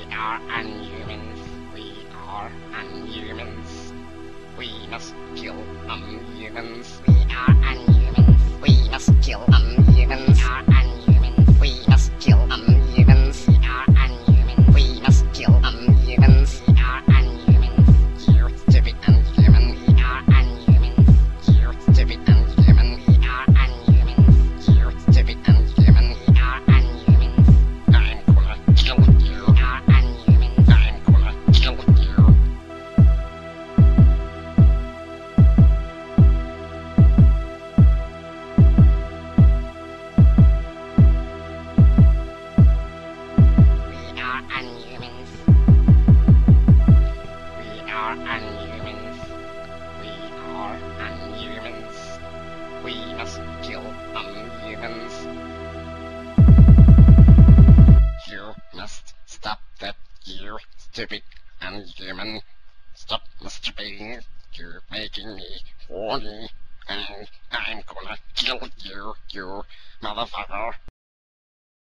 are unhumans. We are unhumans. We must kill unhumans. We are unhumans. We must kill unhumans. We are unhumans. We must kill unhumans. We are unhumans. We must kill unhumans. We are unhumans. You stupid unhuman. We are unhumans. You stupid unhuman. We are unhumans. You stupid unhuman. We are unhumans. I'm gonna kill you. We are unhumans. I'm gonna kill you. We are unhumans. We are unhumans. We are unhumans. We must kill unhumans. You must stop that, you stupid unhuman. Stop masturbating. You're making me horny. And I'm gonna kill you, you motherfucker.